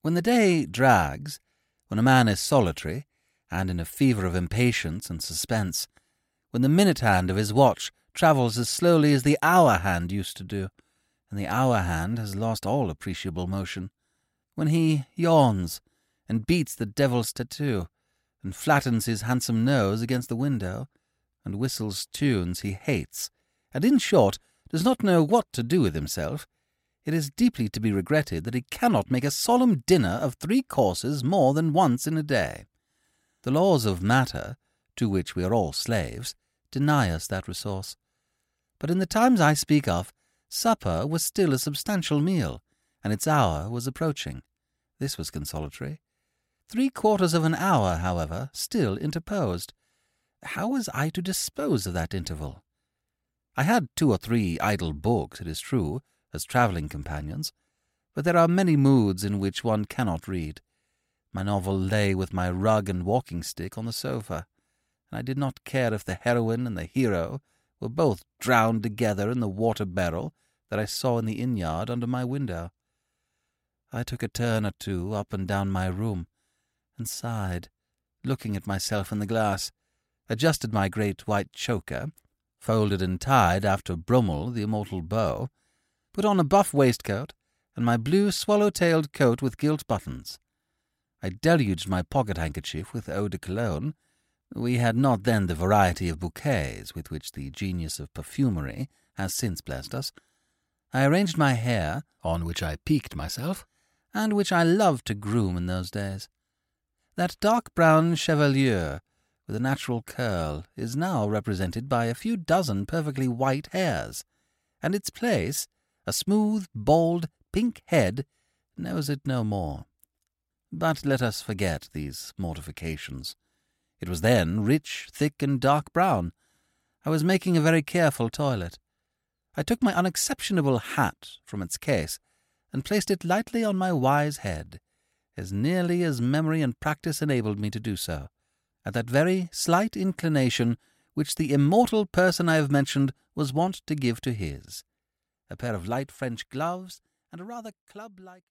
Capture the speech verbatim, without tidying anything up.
When the day drags, when a man is solitary, and in a fever of impatience and suspense, when the minute hand of his watch travels as slowly as the hour hand used to do, and the hour hand has lost all appreciable motion, when he yawns and beats the devil's tattoo, and flattens his handsome nose against the window, and whistles tunes he hates, and in short does not know what to do with himself, it is deeply to be regretted that he cannot make a solemn dinner of three courses more than once in a day. The laws of matter, to which we are all slaves, deny us that resource. But in the times I speak of, supper was still a substantial meal, and its hour was approaching. This was consolatory. Three quarters of an hour, however, still interposed. How was I to dispose of that interval? I had two or three idle books, it is true, as travelling companions, but there are many moods in which one cannot read. My novel lay with my rug and walking-stick on the sofa, and I did not care if the heroine and the hero were both drowned together in the water-barrel that I saw in the inn-yard under my window. I took a turn or two up and down my room, and sighed, looking at myself in the glass, adjusted my great white choker, folded and tied after Brummel the immortal beau, put on a buff waistcoat, and my blue swallow-tailed coat with gilt buttons. I deluged my pocket-handkerchief with eau de cologne. We had not then the variety of bouquets with which the genius of perfumery has since blessed us. I arranged my hair, on which I piqued myself, and which I loved to groom in those days. That dark brown chevelure, with a natural curl, is now represented by a few dozen perfectly white hairs, and its place, a smooth, bald, pink head, knows it no more. But let us forget these mortifications. It was then rich, thick, and dark brown. I was making a very careful toilet. I took my unexceptionable hat from its case, and placed it lightly on my wise head, as nearly as memory and practice enabled me to do so, at that very slight inclination which the immortal person I have mentioned was wont to give to his. A pair of light French gloves, and a rather club-like